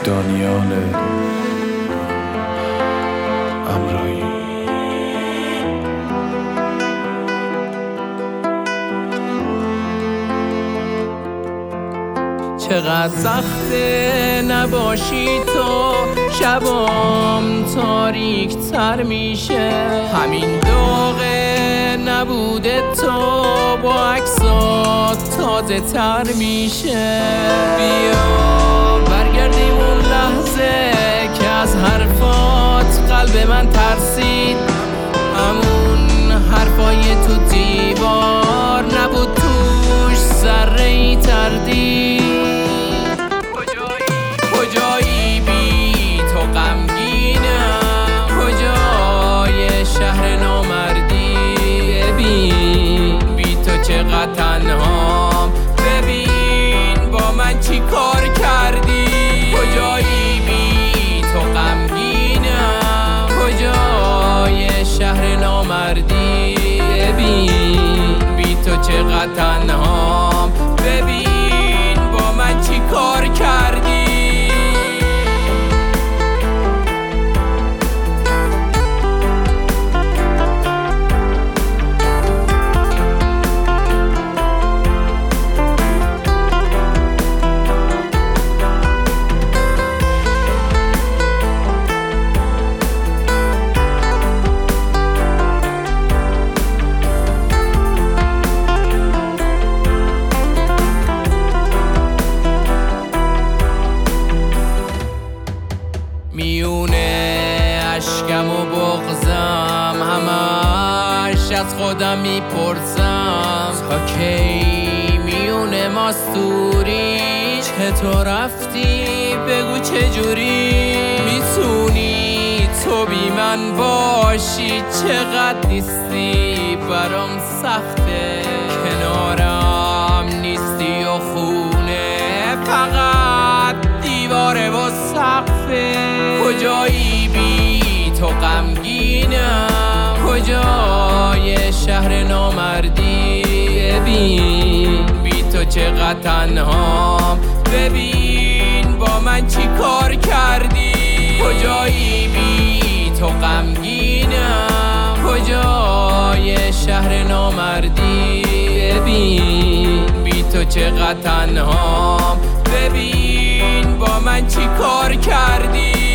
دانیال امرایی. چقدر سخته نباشی تو، شبام تاریک تر میشه. همین داغه نبوده تو، با عکسات تازه تر میشه. بیا برگردیم اون لحظه که از حرفات قلب من ترسید. همون حرفای تو دیوار نبود توش ذره‌ای تردید. کجایی بی تو غمگینم، کجای شهر نامردی. ببین بی تو چقدر تنهام، ببین با من چی کار کردی. کجایی بی تو غمگینم، کجای شهر نامردی. ببین بی تو چقدر تنهام، ببین با من چی کار کردی. میونه اشکم و بغزم، همش از خودم میپرسم تا کی میونه ماستوری. چطور رفتی بگو چجوری میتونی تو بی من باشی. چقدر نیستی برام سخته، کنارم نیستی و خونه فقط دیواره و سقفه. کجایی بی تو غمگینم، کجای شهر نامردی. ببین بی تو چقدر تنهام، ببین با من چی کار کردی. کجایی بی تو غمگینم، کجای شهر نامردی. ببین بی تو چقدر تنهام، ببین با من چی کار کردی.